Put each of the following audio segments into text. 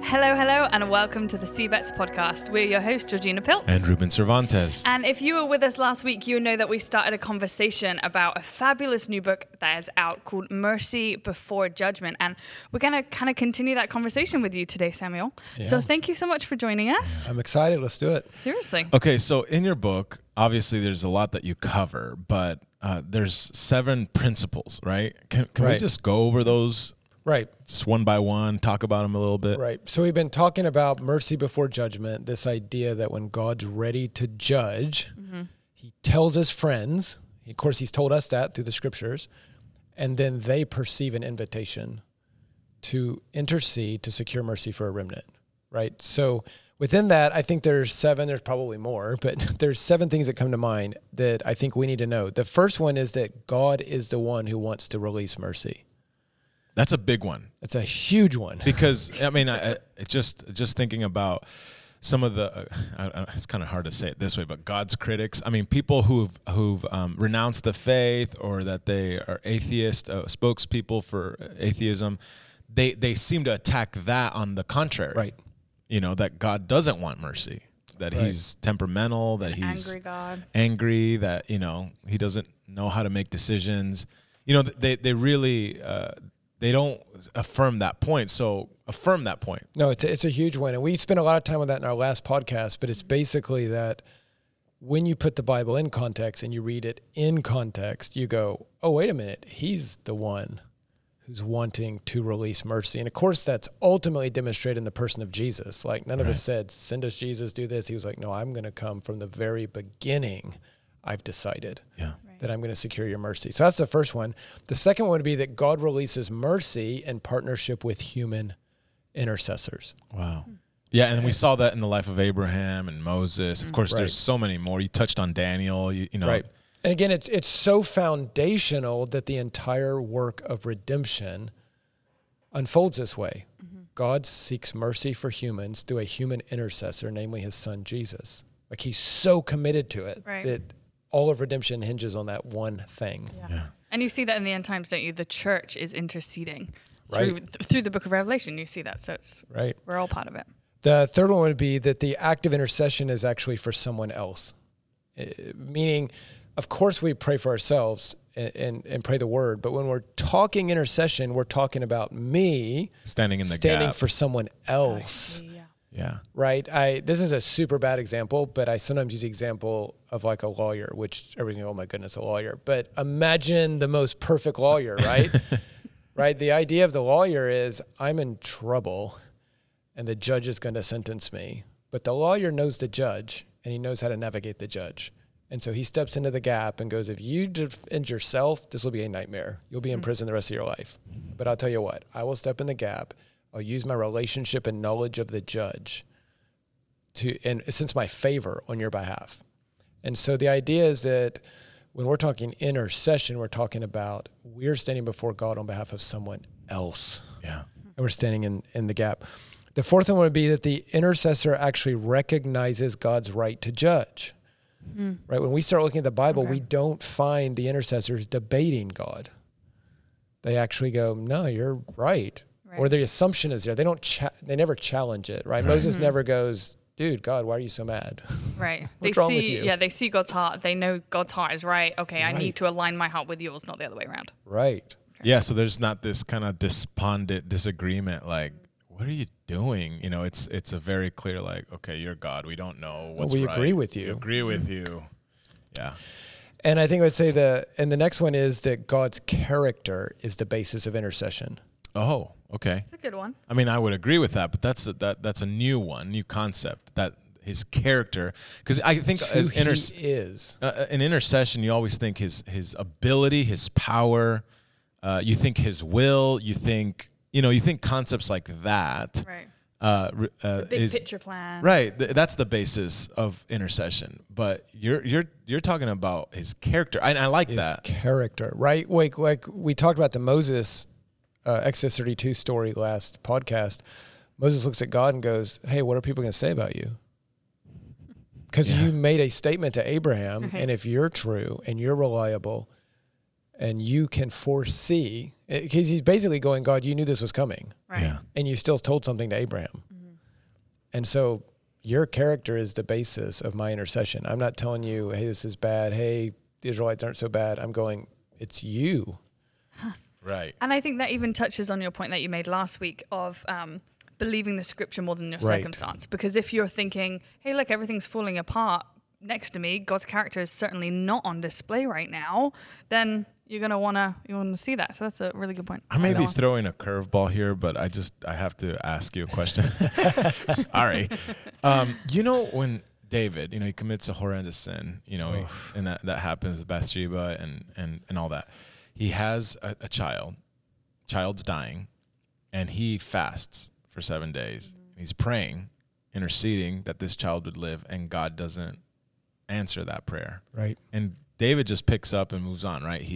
Hello, and welcome to the CBETS podcast. We're your hosts, Georgina Piltz. And Ruben Cervantes. And if you were with us last week, you know that we started a conversation about a fabulous new book that is out called Mercy Before Judgment. And we're going to kind of continue that conversation with you today, Samuel. Yeah. So thank you so much for joining us. I'm excited. Let's do it. Seriously. Okay, so in your book, obviously there's a lot that you cover, but there's 7 principles, right? Can we Right. just go over those Right. just one by one, talk about them a little bit? Right. So we've been talking about mercy before judgment, this idea that when God's ready to judge, he tells his friends, of course, he's told us that through the scriptures, and then they perceive an invitation to intercede to secure mercy for a remnant, right? So within that, I think there's 7, there's probably more, but there's 7 things that come to mind that I think we need to know. The first one is that God is the one who wants to release mercy. That's a big one. It's a huge one. Because, I mean, it's just thinking about some of the, it's kind of hard to say it this way, but God's critics, I mean, people who've renounced the faith or that they are atheist, spokespeople for atheism, they seem to attack that on the contrary. Right. You know, that God doesn't want mercy, that he's temperamental, that he's Angry God. angry, that, you know, he doesn't know how to make decisions. You know, they really, they don't affirm that point. So affirm that point. No, it's a huge one. And we spent a lot of time on that in our last podcast, but it's basically that when you put the Bible in context and you read it in context, you go, oh, wait a minute, he's the one who's wanting to release mercy. And of course, that's ultimately demonstrated in the person of Jesus. Like none of us said, send us Jesus, do this. He was like, no, I'm going to come from the very beginning. I've decided that I'm going to secure your mercy. So that's the first one. The second one would be that God releases mercy in partnership with human intercessors. Wow. Yeah, and we saw that in the life of Abraham and Moses. Of course, there's so many more. You touched on Daniel, you know. Right. And again, it's so foundational that the entire work of redemption unfolds this way. God seeks mercy for humans through a human intercessor, namely his son, Jesus. Like he's so committed to it that all of redemption hinges on that one thing. Yeah. And you see that in the end times, don't you? The church is interceding Right. through the book of Revelation. You see that. So it's we're all part of it. The third one would be that the act of intercession is actually for someone else. Meaning, of course, we pray for ourselves and pray the word, but when we're talking intercession, we're talking about me standing standing gap for someone else. Yeah. Right. This is a super bad example, but I sometimes use the example of like a lawyer, which everything, oh my goodness, a lawyer. But imagine the most perfect lawyer, right? Right. The idea of the lawyer is I'm in trouble and the judge is going to sentence me. But the lawyer knows the judge and he knows how to navigate the judge. And so he steps into the gap and goes, if you defend yourself, this will be a nightmare. You'll be in prison the rest of your life. But I'll tell you what, I will step in the gap. I'll use my relationship and knowledge of the judge and since my favor on your behalf. And so the idea is that when we're talking intercession, we're talking about we're standing before God on behalf of someone else. Yeah. And we're standing in the gap. The fourth one would be that the intercessor actually recognizes God's right to judge. Right? When we start looking at the Bible, we don't find the intercessors debating God. They actually go, no, you're right. Or the assumption is there. They don't. They never challenge it, right? Moses never goes, dude, God, why are you so mad? Right. What's wrong with you? Yeah, they see God's heart. They know God's heart is right. Okay, I need to align my heart with yours, not the other way around. Right. Yeah, so there's not this kind of despondent disagreement like, what are you doing? You know, it's a very clear like, okay, you're God. We don't know what's right. We agree with you. We agree with you. Yeah. And I think I would say the next one is that God's character is the basis of intercession. Oh, okay. That's a good one. I mean, I would agree with that, but that's a new one, new concept, that his character, because I think as in intercession, you always think his ability, his power, you think his will, you think concepts like that. Right. The big picture plan. Right. That's the basis of intercession. But you're talking about his character. I like that. His character, right? Like we talked about the Moses Exodus 32 story last podcast. Moses looks at God and goes, hey, what are people going to say about you? Because you made a statement to Abraham, and if you're true and you're reliable and you can foresee, because he's basically going, God, you knew this was coming. Right. Yeah. And you still told something to Abraham. And so your character is the basis of my intercession. I'm not telling you, hey, this is bad. Hey, the Israelites aren't so bad. I'm going, it's you. Right. And I think that even touches on your point that you made last week of believing the scripture more than your Right. circumstance. Because if you're thinking, hey, look, everything's falling apart next to me, God's character is certainly not on display right now, then you're going to want to see that. So that's a really good point. I may be Noah. throwing a curveball here, but I have to ask you a question. Sorry. When David, he commits a horrendous sin, and that happens with Bathsheba and all that. He has a child. Child's dying, and he fasts for 7 days. Mm-hmm. He's praying, interceding that this child would live, and God doesn't answer that prayer. Right. And David just picks up and moves on, right?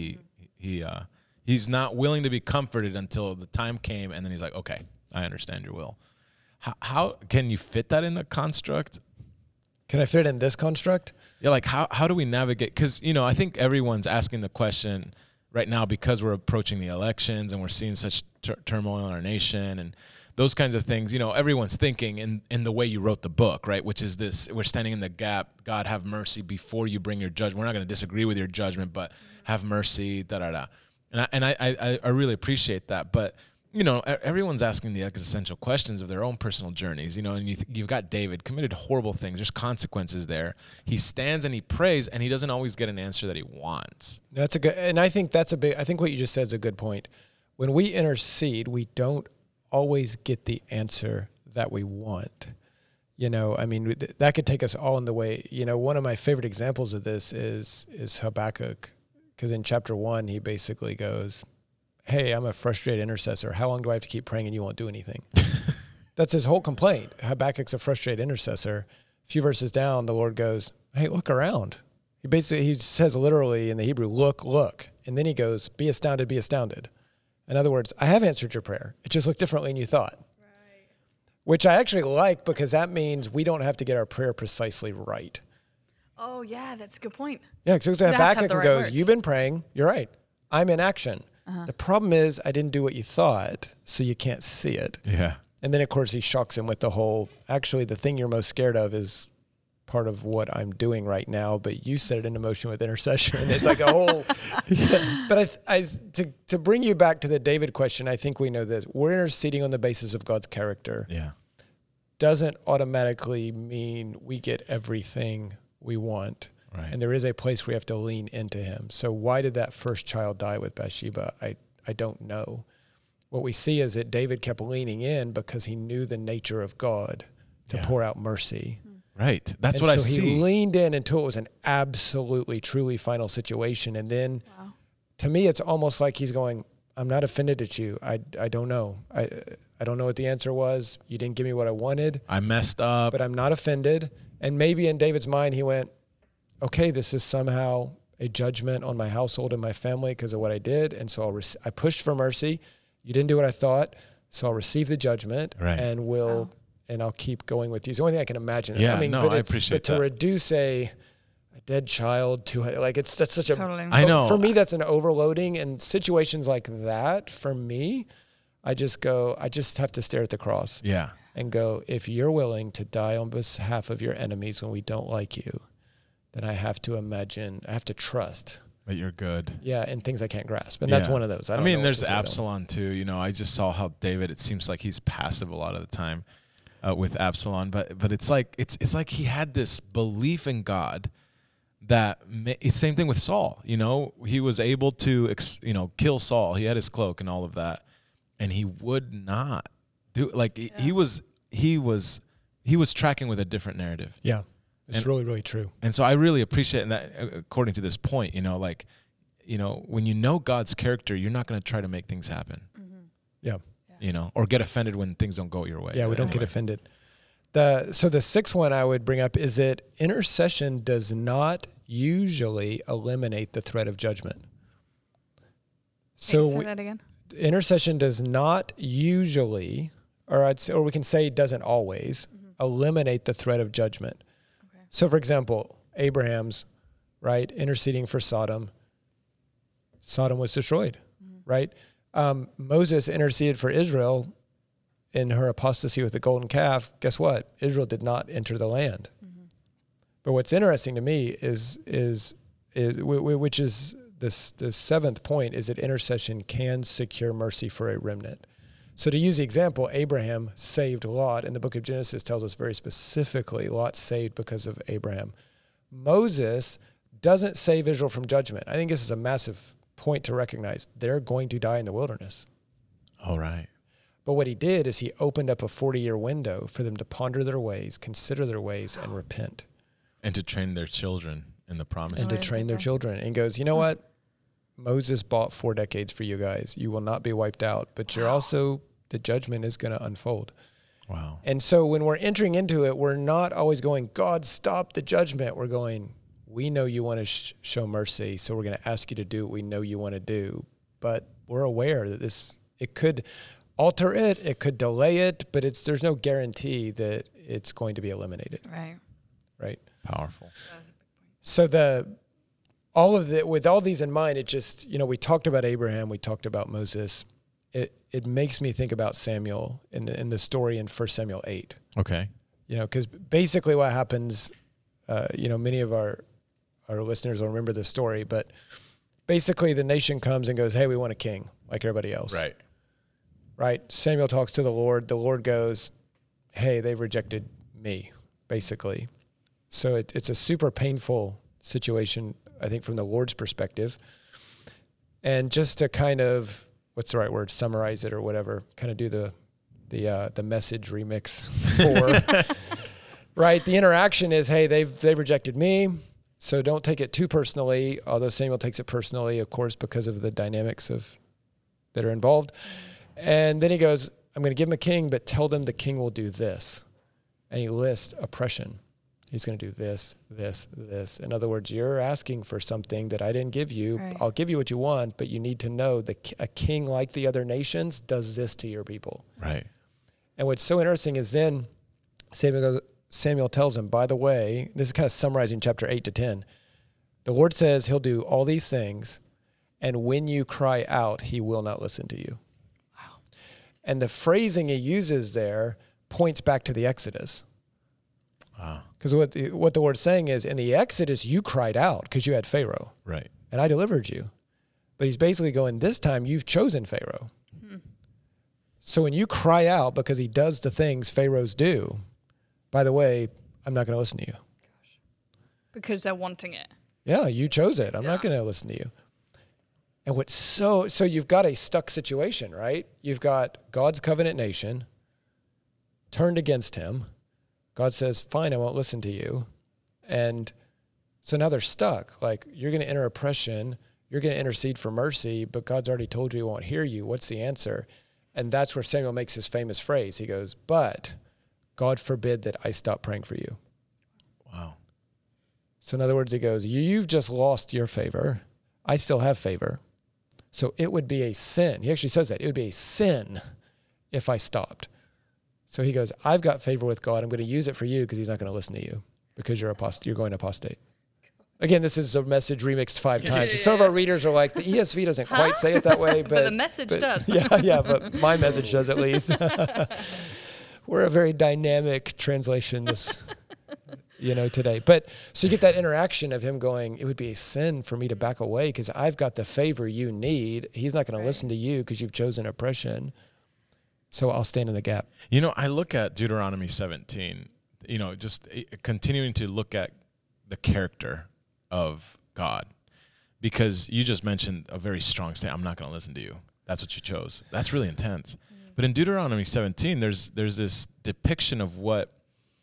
He's not willing to be comforted until the time came, and then he's like, okay, I understand your will. How can you fit that in the construct? Can I fit it in this construct? Yeah, like how do we navigate? Because, I think everyone's asking the question right now because we're approaching the elections and we're seeing such turmoil in our nation and those kinds of things. Everyone's thinking in the way you wrote the book, right? Which is this: we're standing in the gap. God, have mercy before you bring your judgment. We're not going to disagree with your judgment, but have mercy. Da da da. And I really appreciate that, but. Everyone's asking the existential questions of their own personal journeys, and you've got David committed horrible things. There's consequences there. He stands and he prays, and he doesn't always get an answer that he wants. That's and I think I think what you just said is a good point. When we intercede, we don't always get the answer that we want. That could take us all in the way. One of my favorite examples of this is Habakkuk, because in chapter 1, he basically goes, hey, I'm a frustrated intercessor. How long do I have to keep praying and you won't do anything? That's his whole complaint. Habakkuk's a frustrated intercessor. A few verses down, the Lord goes, hey, look around. He says literally in the Hebrew, look. And then he goes, be astounded, be astounded. In other words, I have answered your prayer. It just looked differently than you thought. Right. Which I actually like, because that means we don't have to get our prayer precisely right. Oh, yeah, that's a good point. Yeah, because Habakkuk goes, you've been praying. You're right. I'm in action. Uh-huh. The problem is I didn't do what you thought, so you can't see it. Yeah. And then, of course, he shocks him with the whole, actually, the thing you're most scared of is part of what I'm doing right now, but you set it into motion with intercession. It's like a whole, yeah. But to bring you back to the David question, I think we know this. We're interceding on the basis of God's character. Yeah. Doesn't automatically mean we get everything we want. Right. And there is a place where we have to lean into him. So why did that first child die with Bathsheba? I don't know. What we see is that David kept leaning in because he knew the nature of God to pour out mercy. Right. That's what I see. So he leaned in until it was an absolutely, truly final situation. And then to me, it's almost like he's going, I'm not offended at you. I don't know. I don't know what the answer was. You didn't give me what I wanted. I messed up. But I'm not offended. And maybe in David's mind, he went, okay, this is somehow a judgment on my household and my family because of what I did. And so I pushed for mercy. You didn't do what I thought. So I'll receive the judgment and I'll keep going with you. It's the only thing I can imagine. Yeah, I appreciate that. But to reduce a dead child to that's such a, totally. I know. For me, that's an overloading. And situations like that, for me, I just have to stare at the cross. Yeah. And go, if you're willing to die on behalf of your enemies when we don't like you, then I have to trust. That you're good. Yeah, and things I can't grasp. And that's one of those. There's Absalom too. I just saw how David, it seems like he's passive a lot of the time with Absalom. But it's like he had this belief in God that, same thing with Saul. He was able to, kill Saul. He had his cloak and all of that. And he would not do, he was tracking with a different narrative. Yeah. It's really, really true. And so I really appreciate that, according to this point, when you know God's character, you're not going to try to make things happen. Mm-hmm. Yeah. Or get offended when things don't go your way. Yeah, we don't get offended. So the sixth one I would bring up is that intercession does not usually eliminate the threat of judgment. Say that again. Intercession does not usually, or we can say doesn't always, eliminate the threat of judgment. So, for example, Abraham's, right, interceding for Sodom. Sodom was destroyed, right? Moses interceded for Israel. in her apostasy with the golden calf, guess what? Israel did not enter the land. Mm-hmm. But what's interesting to me is which is this seventh point, is that intercession can secure mercy for a remnant. So to use the example, Abraham saved Lot, and the book of Genesis tells us very specifically, Lot saved because of Abraham. Moses doesn't save Israel from judgment. I think this is a massive point to recognize. They're going to die in the wilderness. All right. But what he did is he opened up a 40-year window for them to ponder their ways, consider their ways, and repent. And to train their children in the promise. And to train their children. And goes, you know what? Moses bought 4 decades for you guys. You will not be wiped out, but you're also, the judgment is going to unfold. Wow. And so when we're entering into it, we're not always going, God, stop the judgment. We're going, we know you want to show mercy, so we're going to ask you to do what we know you want to do. But we're aware that it could alter it could delay it, but there's no guarantee that it's going to be eliminated. Right. Powerful. So with all these in mind, it just, we talked about Abraham, we talked about Moses. It makes me think about Samuel in the story in 1 Samuel 8. Okay. Because basically what happens, many of our listeners will remember this story, but basically the nation comes and goes, hey, we want a king like everybody else. Right. Samuel talks to the Lord. The Lord goes, hey, they've rejected me, basically. So it's a super painful situation, I think, from the Lord's perspective. And just to kind of, what's the right word, summarize it or whatever, kind of do the message remix for, right? The interaction is, hey, they've rejected me, so don't take it too personally, although Samuel takes it personally, of course, because of the dynamics that are involved. And then he goes, I'm going to give him a king, but tell them the king will do this. And he lists oppression. He's going to do this, this, this. In other words, you're asking for something that I didn't give you. Right. I'll give you what you want, but you need to know that a king like the other nations does this to your people. Right. And what's so interesting is then Samuel tells him, by the way, this is kind of summarizing chapter 8 to 10. The Lord says he'll do all these things, and when you cry out, he will not listen to you. Wow. And the phrasing he uses there points back to the Exodus. Because what the Lord's saying is, in the Exodus, you cried out because you had Pharaoh. Right. And I delivered you. But he's basically going, this time you've chosen Pharaoh. Hmm. So when you cry out because he does the things Pharaohs do, by the way, I'm not going to listen to you. Gosh. Because they're wanting it. Yeah, you chose it. I'm not going to listen to you. And so you've got a stuck situation, right? You've got God's covenant nation turned against him. God says, fine, I won't listen to you. And so now they're stuck. Like, you're going to enter oppression. You're going to intercede for mercy, but God's already told you he won't hear you. What's the answer? And that's where Samuel makes his famous phrase. He goes, but God forbid that I stop praying for you. Wow. So in other words, he goes, you've just lost your favor. I still have favor. So it would be a sin. He actually says that. It would be a sin if I stopped. So he goes, I've got favor with God. I'm going to use it for you because he's not going to listen to you because you're going apostate. Again, this is a message remixed 5 times. Some of our readers are like, the ESV doesn't quite say it that way. But the message does. Yeah, but my message does at least. We're a very dynamic translation today. But so you get that interaction of him going, it would be a sin for me to back away because I've got the favor you need. He's not going to listen to you because you've chosen oppression. So I'll stand in the gap. I look at Deuteronomy 17, just continuing to look at the character of God, because you just mentioned a very strong statement. I'm not going to listen to you. That's what you chose. That's really intense. Mm-hmm. But in Deuteronomy 17, there's this depiction of what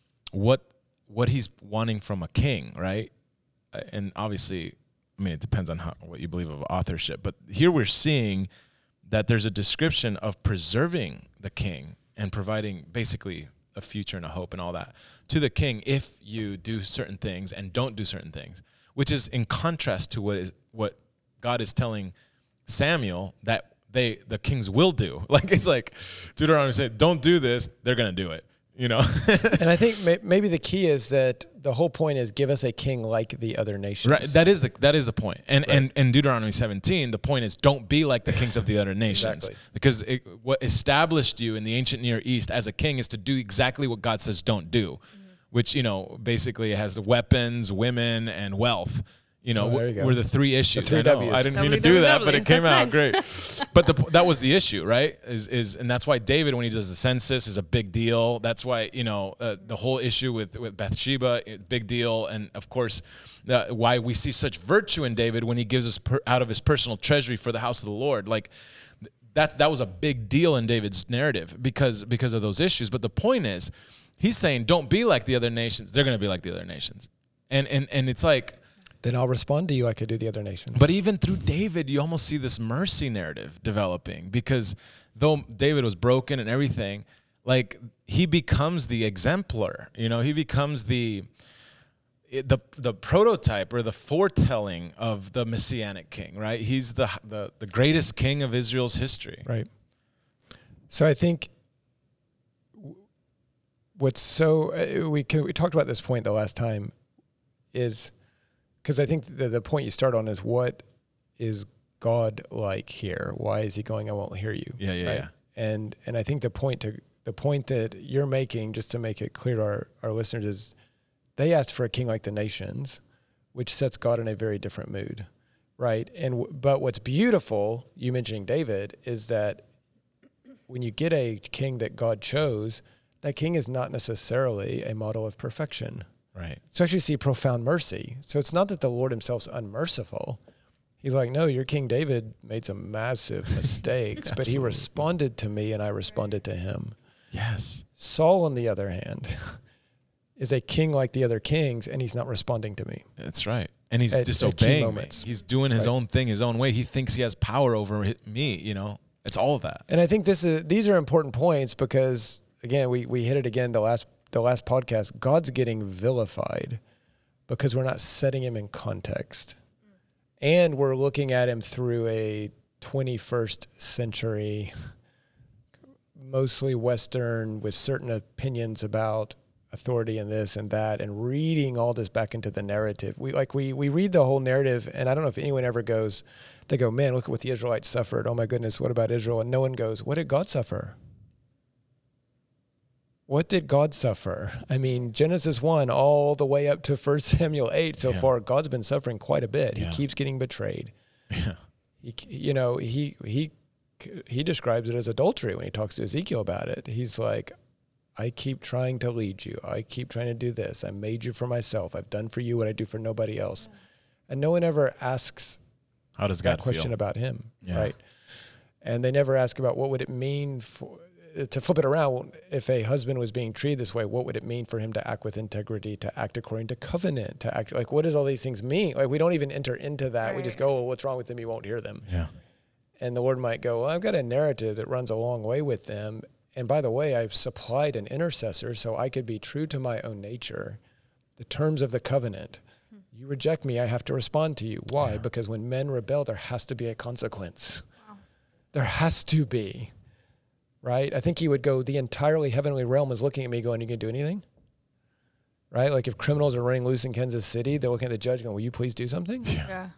he's wanting from a king, right? And obviously, it depends on what you believe of authorship. But here we're seeing that there's a description of preserving the king and providing basically a future and a hope and all that to the king if you do certain things and don't do certain things, which is in contrast to what God is telling Samuel that the kings will do. Like, it's like Deuteronomy said, don't do this, they're going to do it. you know. And I think maybe the key is that the whole point is give us a king like the other nations. Right. That is the point. And Deuteronomy 17, the point is don't be like the kings of the other nations. Exactly. Because what established you in the ancient Near East as a king is to do exactly what God says don't do, which, basically has the weapons, women, and wealth. Were the three issues. The three W's. I didn't mean to do that, but it came out nice. great. But that was the issue, right? And that's why David, when he does the census, is a big deal. That's why the whole issue with Bathsheba, big deal, and of course, why we see such virtue in David when he gives us out of his personal treasury for the house of the Lord. Like that was a big deal in David's narrative because of those issues. But the point is, he's saying, don't be like the other nations. They're going to be like the other nations, and it's like. Then I'll respond to you like I do the other nations. But even through David, you almost see this mercy narrative developing because though David was broken and everything, like he becomes the exemplar, he becomes the prototype or the foretelling of the Messianic king, right? He's the greatest king of Israel's history. Right. So I think what's so, we talked about this point the last time is, because I think the point you start on is what is God like here? Why is he going, I won't hear you? Yeah. Right? And I think the point that you're making, just to make it clear to our listeners, is they asked for a king like the nations, which sets God in a very different mood, right? But what's beautiful, you mentioning David, is that when you get a king that God chose, that king is not necessarily a model of perfection. Right. So actually see profound mercy. So it's not that the Lord himself's unmerciful. He's like, no, your King David made some massive mistakes, but he responded to me and I responded to him. Yes. Saul, on the other hand, is a king like the other kings, and he's not responding to me. That's right. And he's At disobeying me. moments. He's doing his own thing, his own way. He thinks he has power over me, It's all of that. And I think these are important points because, again, we hit it again the last podcast. God's getting vilified because we're not setting him in context. And we're looking at him through a 21st century, mostly Western, with certain opinions about authority and this and that, and reading all this back into the narrative. We read the whole narrative, and I don't know if anyone ever goes, they go, man, look at what the Israelites suffered. Oh my goodness, what about Israel? And no one goes, what did God suffer? What did God suffer? I mean, Genesis 1 all the way up to 1 Samuel 8 so far, God's been suffering quite a bit. Yeah. He keeps getting betrayed. Yeah. He describes it as adultery when he talks to Ezekiel about it. He's like, I keep trying to lead you. I keep trying to do this. I made you for myself. I've done for you what I do for nobody else. And no one ever asks how does God that question feel? about him, Yeah. right? And they never ask about what would it mean to flip it around. If a husband was being treated this way, what would it mean for him to act with integrity, to act according to covenant, to act like, what does all these things mean? Like, we don't even enter into that. We just go, well, what's wrong with them? You won't hear them. Yeah. And the Lord might go, well, I've got a narrative that runs a long way with them. And by the way, I've supplied an intercessor so I could be true to my own nature, the terms of the covenant. You reject me, I have to respond to you. Why? Yeah. Because when men rebel, there has to be a consequence. Wow. There has to be, right? I think he would go, the entirely heavenly realm is looking at me going, you can do anything? Right? Like if criminals are running loose in Kansas City, they're looking at the judge going, will you please do something? Yeah.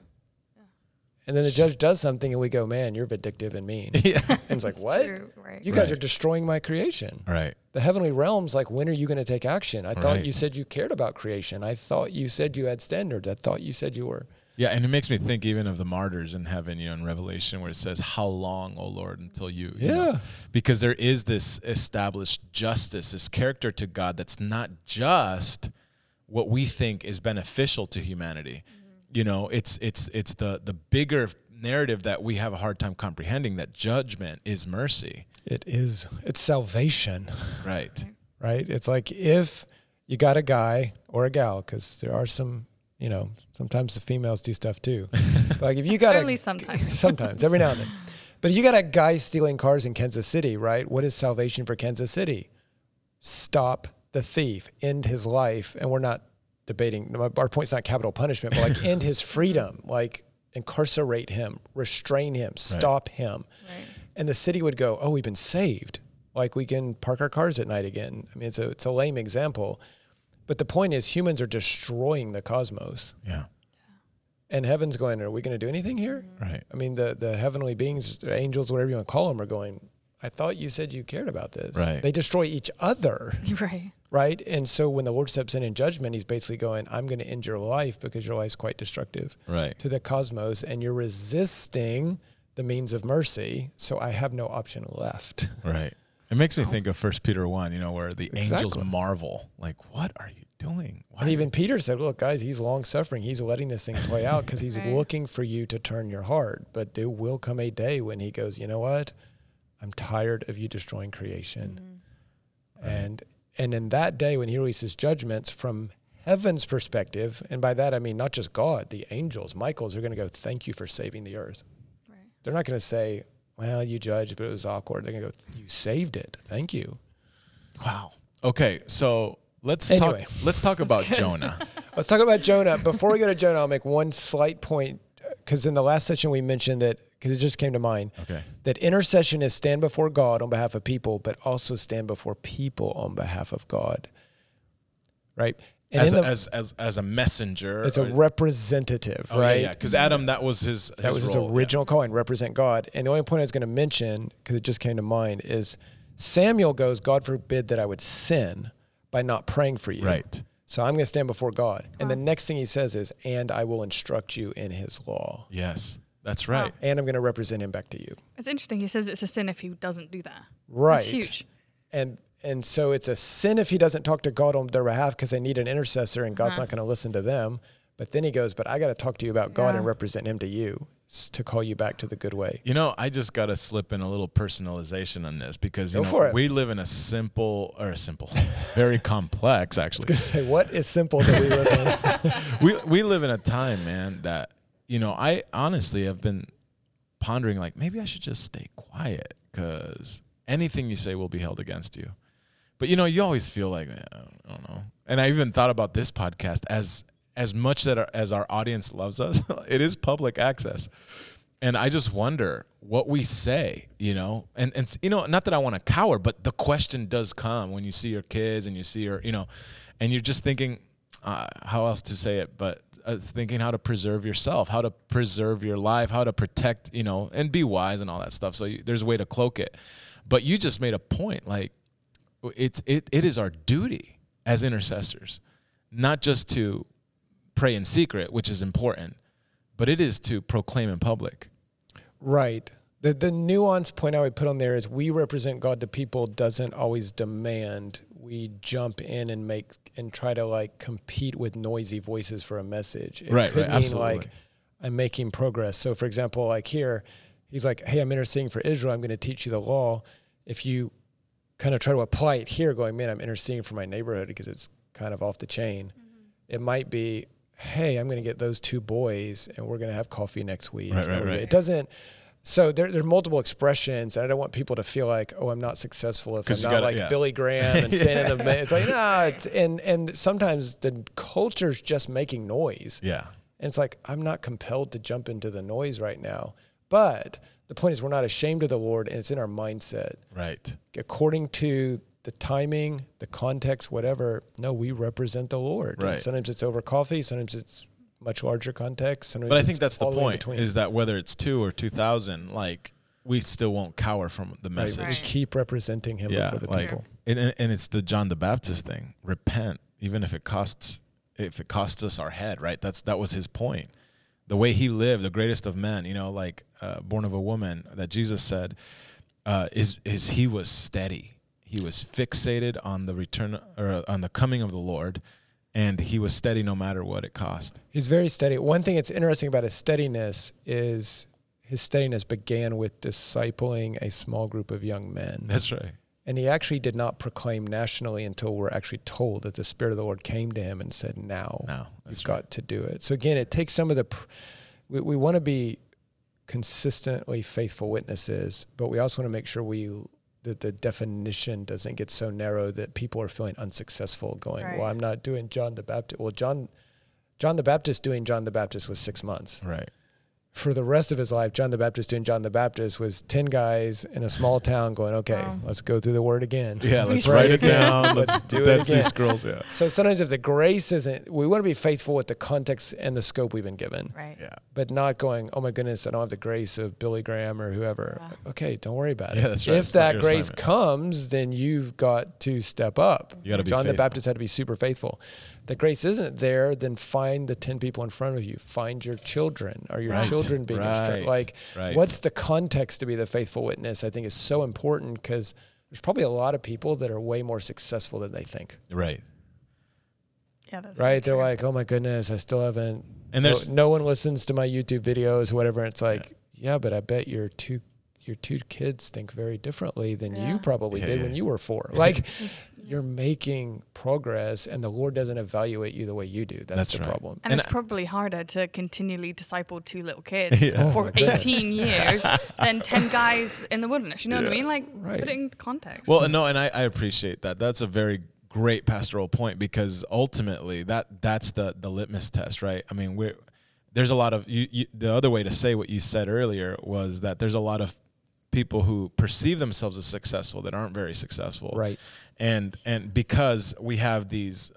And then the judge does something and we go, man, you're vindictive and mean. Yeah. And it's like, what? True, right. You guys Right. are destroying my creation. Right. The heavenly realm's like, when are you going to take action? I thought Right. you said you cared about creation. I thought you said you had standards. I thought you said you were. Yeah, and it makes me think even of the martyrs in heaven, in Revelation, where it says, how long, O Lord, until you know?" Yeah. Because there is this established justice, this character to God that's not just what we think is beneficial to humanity. It's the bigger narrative that we have a hard time comprehending, that judgment is mercy. It is. It's salvation, Right. right? It's like if you got a guy or a gal, because there are some, sometimes the females do stuff too. But like if you got Only sometimes. sometimes, every now and then. But if you got a guy stealing cars in Kansas City, right? What is salvation for Kansas City? Stop the thief, end his life. And we're not debating, our point's not capital punishment, but like end his freedom, like incarcerate him, restrain him, stop him. Right. And the city would go, oh, we've been saved. like we can park our cars at night again. I mean, it's a lame example, but the point is humans are destroying the cosmos. Yeah. And heaven's going, are we going to do anything here? Right. I mean, the heavenly beings, the angels, whatever you want to call them, are going, I thought you said you cared about this. Right. They destroy each other. Right. Right. And so when the Lord steps in judgment, he's basically going, I'm going to end your life because your life's quite destructive Right. to the cosmos, and you're resisting the means of mercy. So I have no option left. Right. It makes me think of 1 Peter 1, where the angels Exactly. marvel, like, what are you doing? Why And even Peter said, look, guys, he's long suffering. He's letting this thing play out because he's Right. looking for you to turn your heart. But there will come a day when he goes, you know what? I'm tired of you destroying creation. And in that day when he releases judgments from heaven's perspective, and by that I mean not just God, the angels, Michael's, are going to go, thank you for saving the earth. Right. They're not going to say, well, you judged, but it was awkward. They're going to go, you saved it. Thank you. Wow. Okay, so let's Anyway. talk about Jonah. Let's talk about Jonah. Before we go to Jonah, I'll make one slight point, because in the last session we mentioned that, because it just came to mind, Okay. that intercession is stand before God on behalf of people, but also stand before people on behalf of God. Right? And As a messenger. it's a representative, Oh, right? yeah, because Adam, that was his That was his role, original calling, represent God. And the only point I was going to mention, because it just came to mind, is Samuel goes, God forbid that I would sin by not praying for you. Right. So I'm going to stand before God. And the next thing he says is, and I will instruct you in his law. Yes, that's right. And I'm going to represent him back to you. It's interesting. He says it's a sin if he doesn't do that. Right. That's huge. And so it's a sin if he doesn't talk to God on their behalf because they need an intercessor and God's not going to listen to them. But then he goes, but I got to talk to you about God and represent him to you to call you back to the good way. I just got to slip in a little personalization on this because we live in a very complex, actually. I was going to say, what is simple that we live in? we live in a time, man, that, I honestly have been pondering, like, maybe I should just stay quiet because anything you say will be held against you. But, you always feel like, I don't know. And I even thought about this podcast as much as our audience loves us, it is public access. And I just wonder what we say, and not that I want to cower, but the question does come when you see your kids and you see your, and you're just thinking, how else to say it, but thinking how to preserve yourself, how to preserve your life, how to protect, and be wise and all that stuff. So there's a way to cloak it. But you just made a point, like it is our duty as intercessors, not just to pray in secret, which is important, but it is to proclaim in public. Right. The nuanced point I would put on there is we represent God to people doesn't always demand we jump in and try to like compete with noisy voices for a message. It could mean absolutely. like I'm making progress. So for example, like here, he's like, hey, I'm interceding for Israel. I'm going to teach you the law. If you kind of try to apply it here going, man, I'm interceding for my neighborhood because it's kind of off the chain. It might be, hey, I'm going to get those two boys and we're going to have coffee next week. Right. It doesn't. So there are multiple expressions, and I don't want people to feel like, oh, I'm not successful if I'm not like Billy Graham and standing in the middle. It's like, no, and sometimes the culture's just making noise. Yeah. And it's like, I'm not compelled to jump into the noise right now. But the point is we're not ashamed of the Lord, and it's in our mindset. Right. According to the timing, the context, whatever, no, we represent the Lord. Right. And sometimes it's over coffee, sometimes it's much larger context. But I think that's the point, between. is that whether it's 2 or 2,000, like, we still won't cower from the message. We keep representing him before the people. And it's the John the Baptist thing. Repent, even if it costs us our head, right? That was his point. The way he lived, the greatest of men, born of a woman, that Jesus said, is he was steady. He was fixated on the return or on the coming of the Lord, and he was steady no matter what it cost. He's very steady. One thing that's interesting about his steadiness is his steadiness began with discipling a small group of young men. That's right. And he actually did not proclaim nationally until we're actually told that the Spirit of the Lord came to him and said, now you've got to do it. So again, it takes some of the, we want to be consistently faithful witnesses, but we also want to make sure that the definition doesn't get so narrow that people are feeling unsuccessful going, well, I'm not doing John the Baptist. Well, John the Baptist doing John the Baptist was 6 months. Right. for the rest of his life, John the Baptist doing John the Baptist was 10 guys in a small town going, okay, let's go through the word again. Yeah, let's write it down. Let's do Dead Sea Scrolls, yeah. So sometimes if the grace isn't, we want to be faithful with the context and the scope we've been given. Right. Yeah. But not going, oh my goodness, I don't have the grace of Billy Graham or whoever. Yeah. Okay, don't worry about it. Yeah, that's right. If that grace comes, then you've got to step up. You got to be John faithful. the Baptist had to be super faithful. The grace isn't there, then find the 10 people in front of you. Find your children. Are your children being instructed? Like, what's the context to be the faithful witness? I think is so important because there's probably a lot of people that are way more successful than they think. Right. Yeah, that's right. They're like, oh my goodness, I still haven't. And there's no one listens to my YouTube videos, whatever. And it's like, yeah, but I bet your two kids think very differently than you probably did when you were 4. Like, you're making progress, and the Lord doesn't evaluate you the way you do. That's the problem. And it's probably harder to continually disciple 2 little kids for 18 years than 10 guys in the wilderness. You know what I mean? Like, put it in context. Well, no, and I appreciate that. That's a very great pastoral point, because ultimately that's the litmus test, right? I mean, there's a lot of the other way to say what you said earlier was that there's a lot of people who perceive themselves as successful that aren't very successful, right? And because we have these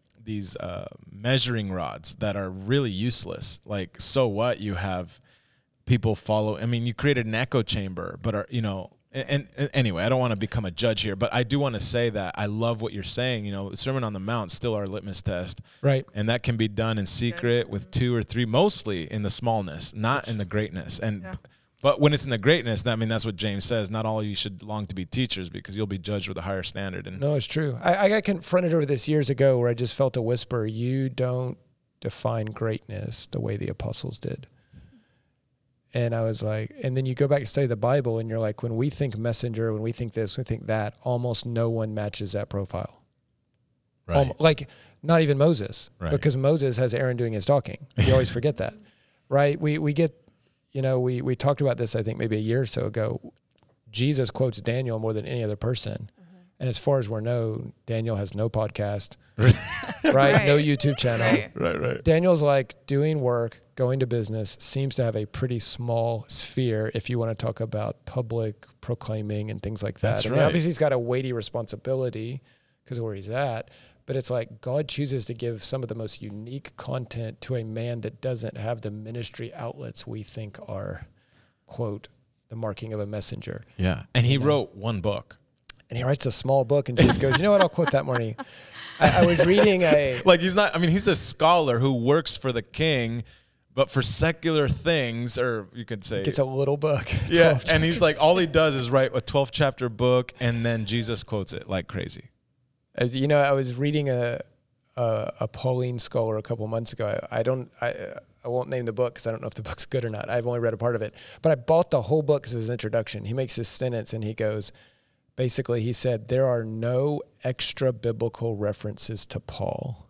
measuring rods that are really useless. Like, so what? You have people follow. I mean, you created an echo chamber, but And anyway, I don't want to become a judge here, but I do want to say that I love what you're saying. The Sermon on the Mount is still our litmus test. Right. And that can be done in secret with 2 or 3, mostly in the smallness, not in the greatness. But when it's in the greatness, that's what James says. Not all of you should long to be teachers, because you'll be judged with a higher standard. And no, it's true. I got confronted over this years ago where I just felt a whisper, you don't define greatness the way the apostles did. And I was like, and then you go back and study the Bible, and you're like, when we think messenger, when we think this, we think that, almost no one matches that profile. Right. Like, not even Moses, because Moses has Aaron doing his talking. You always forget that, right? We get, we talked about this, I think maybe a year or so ago. Jesus quotes Daniel more than any other person. And as far as we're known, Daniel has no podcast, right? No YouTube channel. Right. Daniel's like doing work, going to business, seems to have a pretty small sphere if you want to talk about public proclaiming and things like that. That's right. Obviously, he's got a weighty responsibility because of where he's at, but it's like God chooses to give some of the most unique content to a man that doesn't have the ministry outlets we think are, quote, the marking of a messenger. Yeah. And he wrote one book. And he writes a small book, and Jesus goes, you know what, I'll quote that morning. I was reading he's a scholar who works for the king, but for secular things, or you could say. Gets a little book. Yeah, and he's like, all he does is write a 12-chapter book, and then Jesus quotes it like crazy. I was reading a Pauline scholar a couple months ago. I won't name the book because I don't know if the book's good or not. I've only read a part of it. But I bought the whole book because it was an introduction. He makes this sentence, and he goes, basically, he said, there are no extra biblical references to Paul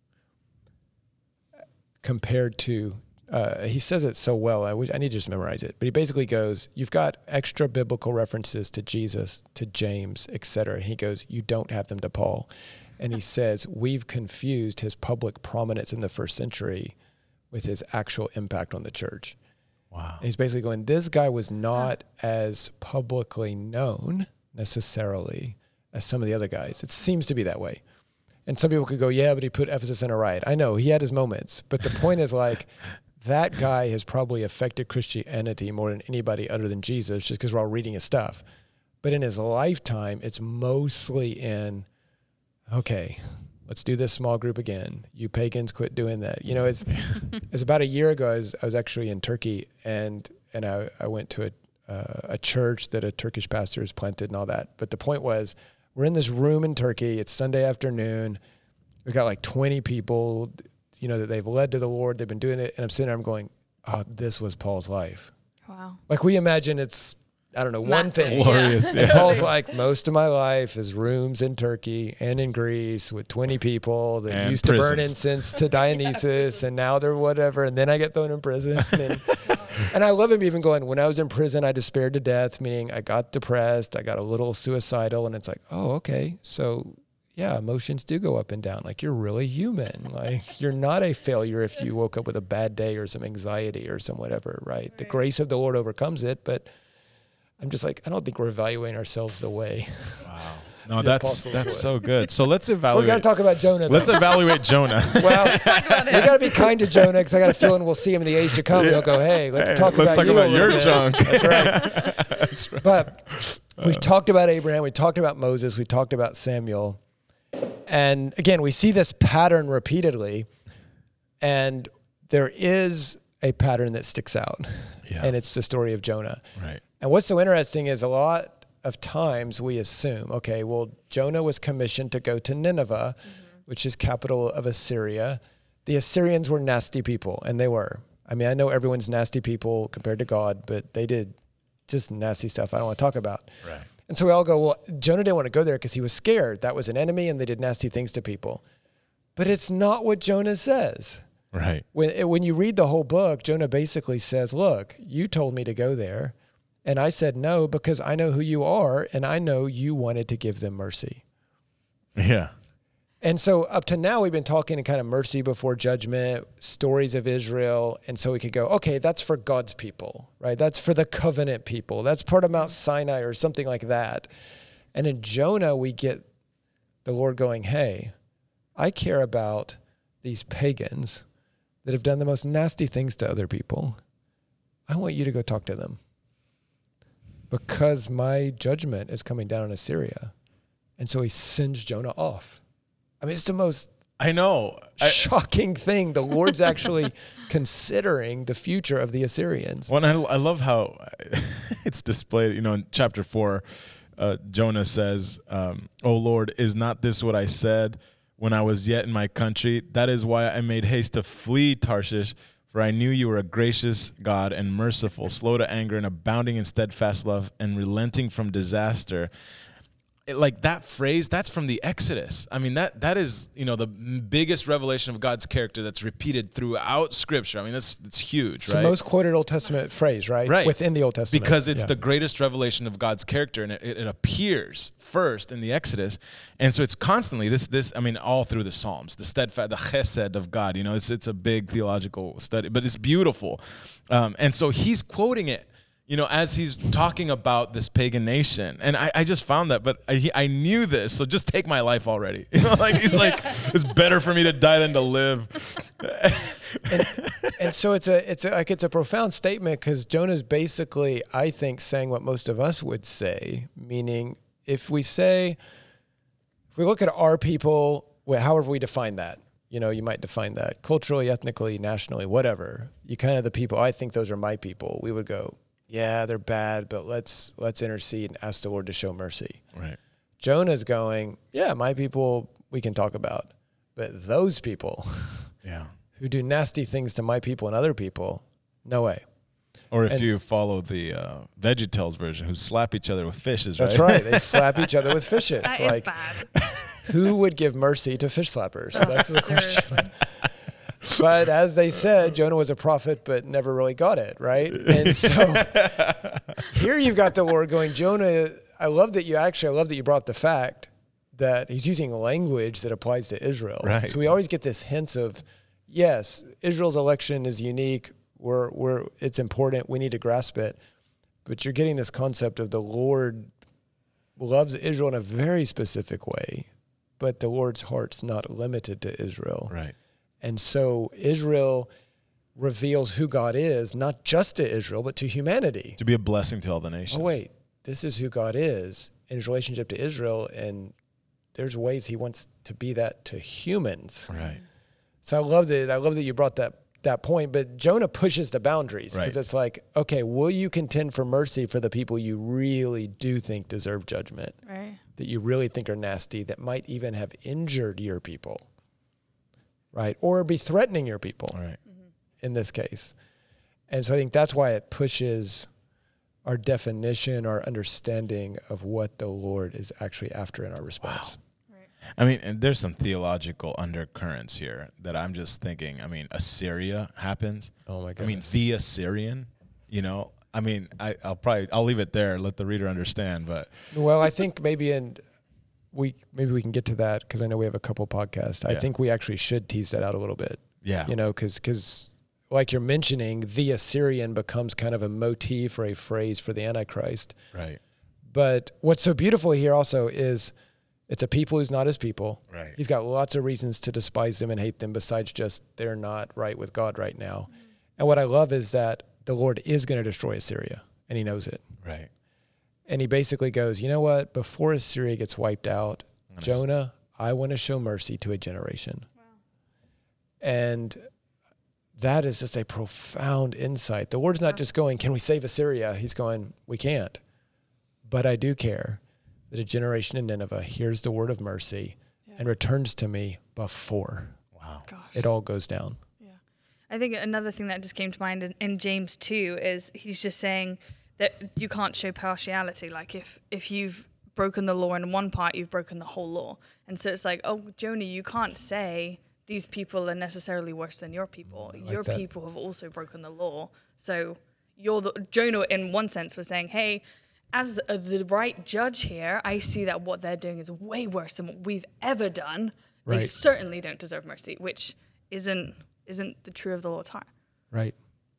compared to, he says it so well, I need to just memorize it. But he basically goes, you've got extra biblical references to Jesus, to James, etc. And he goes, you don't have them to Paul. And he says, we've confused his public prominence in the first century with his actual impact on the church. Wow. And he's basically going, this guy was not as publicly known necessarily as some of the other guys. It seems to be that way. And some people could go, yeah, but he put Ephesus in a riot. I know, he had his moments. But the point is, like, that guy has probably affected Christianity more than anybody other than Jesus, just because we're all reading his stuff. But in his lifetime, it's mostly in, okay, let's do this small group again. You pagans, quit doing that. It's about a year ago, I was actually in Turkey, and I went to a church that a Turkish pastor has planted and all that. But the point was, we're in this room in Turkey. It's Sunday afternoon. We've got like 20 people, that they've led to the Lord. They've been doing it. And I'm sitting there, I'm going, oh, this was Paul's life. Wow. Like, we imagine it's, I don't know, one thing. Glorious. And Paul's like, most of my life is rooms in Turkey and in Greece with 20 people that and used prisons. to burn incense to Dionysus, and now they're whatever. And then I get thrown in prison. And I love him even going, when I was in prison, I despaired to death, meaning I got depressed, I got a little suicidal, and it's like, oh, okay. So yeah, emotions do go up and down. Like, you're really human. Like, you're not a failure if you woke up with a bad day or some anxiety or some whatever, right? The grace of the Lord overcomes it, but I'm just like, I don't think we're evaluating ourselves the way. Wow. No, that's so good. So let's evaluate. We got to talk about Jonah, though. Let's evaluate Jonah. Well, we got to be kind to Jonah, because I got a feeling we'll see him in the age to come. And he'll go, hey, let's talk about your bit. junk. That's right. That's right. But we've talked about Abraham. We talked about Moses. We talked about Samuel. And again, we see this pattern repeatedly. And there is a pattern that sticks out. Yeah. And it's the story of Jonah. Right. And what's so interesting is a lot of times we assume, okay, well, Jonah was commissioned to go to Nineveh, which is capital of Assyria. The Assyrians were nasty people, and they were. I mean, I know everyone's nasty people compared to God, but they did just nasty stuff I don't want to talk about. Right. And so we all go, well, Jonah didn't want to go there because he was scared. That was an enemy, and they did nasty things to people. But it's not what Jonah says. Right. When you read the whole book, Jonah basically says, look, you told me to go there. And I said no, because I know who you are, and I know you wanted to give them mercy. Yeah. And so up to now, we've been talking in kind of mercy before judgment, stories of Israel. And so we could go, okay, that's for God's people, right? That's for the covenant people. That's part of Mount Sinai or something like that. And in Jonah, we get the Lord going, hey, I care about these pagans that have done the most nasty things to other people. I want you to go talk to them, because my judgment is coming down on Assyria. And so he sends Jonah off. I mean, it's the most shocking thing. The Lord's actually considering the future of the Assyrians. Well, and I love how it's displayed, in chapter 4, Jonah says, "O Lord, is not this what I said when I was yet in my country? That is why I made haste to flee Tarshish. For I knew you were a gracious God and merciful, slow to anger and abounding in steadfast love and relenting from disaster." Like that phrase, that's from the Exodus. I mean, that is, the biggest revelation of God's character that's repeated throughout Scripture. I mean, it's huge, It's right? the most quoted Old Testament phrase, right? Right. Within the Old Testament. Because it's the greatest revelation of God's character, and it appears first in the Exodus. And so it's constantly this, all through the Psalms, the steadfast, the chesed of God. It's a big theological study, but it's beautiful. And so he's quoting it, as he's talking about this pagan nation. And I just found that, but I knew this, so just take my life already. He's like, it's better for me to die than to live. and so it's a profound statement, because Jonah's basically, I think, saying what most of us would say, meaning if we look at our people, however we define that, you might define that culturally, ethnically, nationally, whatever. You kind of the people, I think those are my people. We would go, yeah, they're bad, but let's intercede and ask the Lord to show mercy. Right. Jonah's going, yeah, my people we can talk about, but those people who do nasty things to my people and other people, no way. Or if you follow the VeggieTales version, who slap each other with fishes, right? That's right. They slap each other with fishes. That is bad. Who would give mercy to fish slappers? That's the question. But as they said, Jonah was a prophet, but never really got it, right? And so here you've got the Lord going, Jonah, I love that you brought up the fact that he's using language that applies to Israel. Right. So we always get this hints of, yes, Israel's election is unique. It's important. We need to grasp it. But you're getting this concept of the Lord loves Israel in a very specific way, but the Lord's heart's not limited to Israel. Right. And so Israel reveals who God is, not just to Israel, but to humanity. To be a blessing to all the nations. Oh, wait, this is who God is in his relationship to Israel, and there's ways he wants to be that to humans. Right. So I love that you brought that point, but Jonah pushes the boundaries, because it's like, okay, will you contend for mercy for the people you really do think deserve judgment, Right. that you really think are nasty, that might even have injured your people, right? Or be threatening your people, Right. in this case. And so I think that's why it pushes our definition, our understanding of what the Lord is actually after in our response. I mean, and there's some theological undercurrents here that I'm just thinking. I mean, Assyria happens. Oh my I goodness. mean, the Assyrian, I mean, I'll leave it there, let the reader understand. But Well, I think maybe maybe we can get to that because I know we have a couple podcasts. I Yeah. think we actually should tease that out a little bit. Yeah. You know, because like you're mentioning, the Assyrian becomes kind of a motif or a phrase for the Antichrist. Right. But what's so beautiful here also is it's a people who's not his people. Right. He's got lots of reasons to despise them and hate them besides just they're not right with God right now. And what I love is that the Lord is going to destroy Assyria, and he knows it. Right. And he basically goes, you know what? Before Assyria gets wiped out, Jonah, I want to show mercy to a generation. Wow. And that is just a profound insight. The Lord's not just going, can we save Assyria? He's going, we can't. But I do care that a generation in Nineveh hears the word of mercy and returns to me before it all goes down. Yeah. I think another thing that just came to mind in James 2 is he's just saying that you can't show partiality. Like if you've broken the law in one part, you've broken the whole law. And so it's like, oh, Jonah, you can't say these people are necessarily worse than your people. Your people have also broken the law. So Jonah, in one sense, was saying, hey, as the right judge here, I see that what they're doing is way worse than what we've ever done. They certainly don't deserve mercy, which isn't the true of the Lord's heart. Right.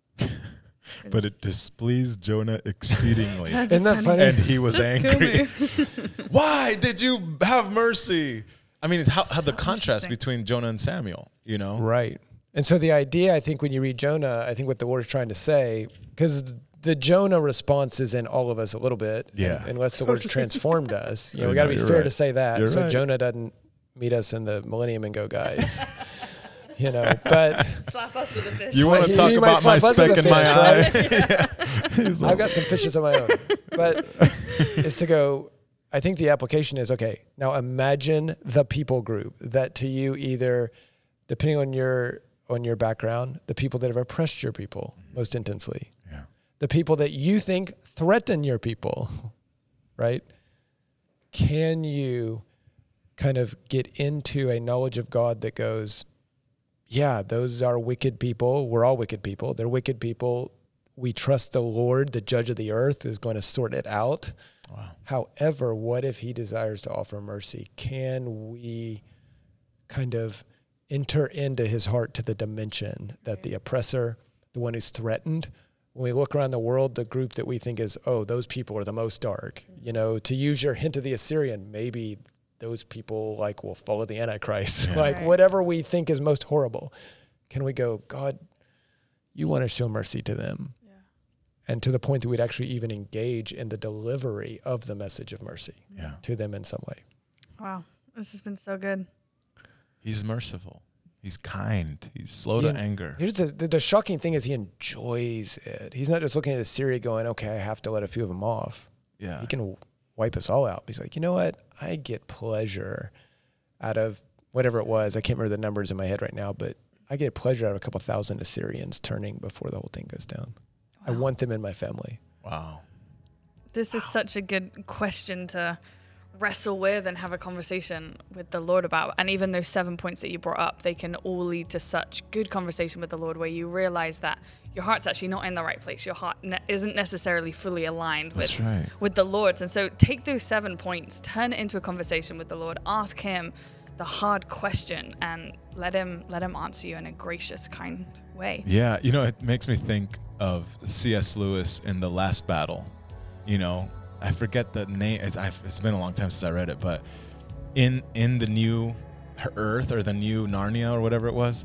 But it displeased Jonah exceedingly. Isn't that funny? And he was angry. Why did you have mercy? I mean, it's how the contrast between Jonah and Samuel, you know? Right. And so the idea, I think, when you read Jonah, I think what the Lord is trying to say, because the Jonah response is in all of us a little bit, unless the Lord's transformed us. You know, we got to be fair to say that. You're so right. Jonah doesn't meet us in the Millennium and go, guys. You know, but slap us with a fish. You want to talk about my speck in my eye? Right? I've got some fishes of my own. But it's to go, I think the application is, okay, now imagine the people group that to you either, depending on your background, the people that have oppressed your people most intensely. Yeah. The people that you think threaten your people, right? Can you kind of get into a knowledge of God that goes, yeah, those are wicked people. We're all wicked people. They're wicked people. We trust the Lord, the judge of the earth, is going to sort it out. Wow. However, what if he desires to offer mercy? Can we kind of enter into his heart to the dimension that the oppressor, the one who's threatened, when we look around the world, the group that we think is, oh, those people are the most dark. You know, to use your hint of the Assyrian, maybe those people will follow the Antichrist. Yeah. Whatever we think is most horrible. Can we go, God, you want to show mercy to them? Yeah. And to the point that we'd actually even engage in the delivery of the message of mercy to them in some way. Wow. This has been so good. He's merciful. He's kind. He's slow to anger. Here's the shocking thing is he enjoys it. He's not just looking at Assyria going, okay, I have to let a few of them off. Yeah. He can wipe us all out. He's like, you know what? I get pleasure out of whatever it was. I can't remember the numbers in my head right now, but I get pleasure out of a couple thousand Assyrians turning before the whole thing goes down. Wow. I want them in my family. Wow. This is such a good question to wrestle with and have a conversation with the Lord about. And even those 7 points that you brought up, they can all lead to such good conversation with the Lord where you realize that your heart's actually not in the right place. Your heart isn't necessarily fully aligned with the Lord's. And so take those 7 points, turn it into a conversation with the Lord, ask him the hard question, and let him answer you in a gracious, kind way. Yeah, you know, it makes me think of C.S. Lewis in The Last Battle. You know, I forget the name. It's been a long time since I read it, but in the new Earth or the new Narnia or whatever it was,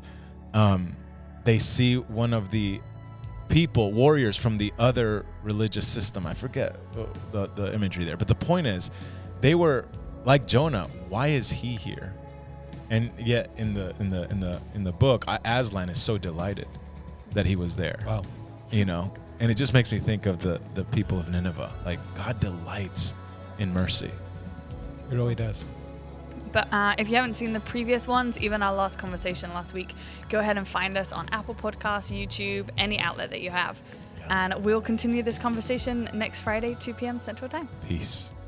they see one of the warriors from the other religious system. I forget the imagery there, but the point is, they were like Jonah. Why is he here? And yet in the book, Aslan is so delighted that he was there. Wow. You know, and it just makes me think of the people of Nineveh. Like, God delights in mercy. It really does. But if you haven't seen the previous ones, even our last conversation last week, go ahead and find us on Apple Podcasts, YouTube, any outlet that you have. Yeah. And we'll continue this conversation next Friday, 2 p.m. Central Time. Peace.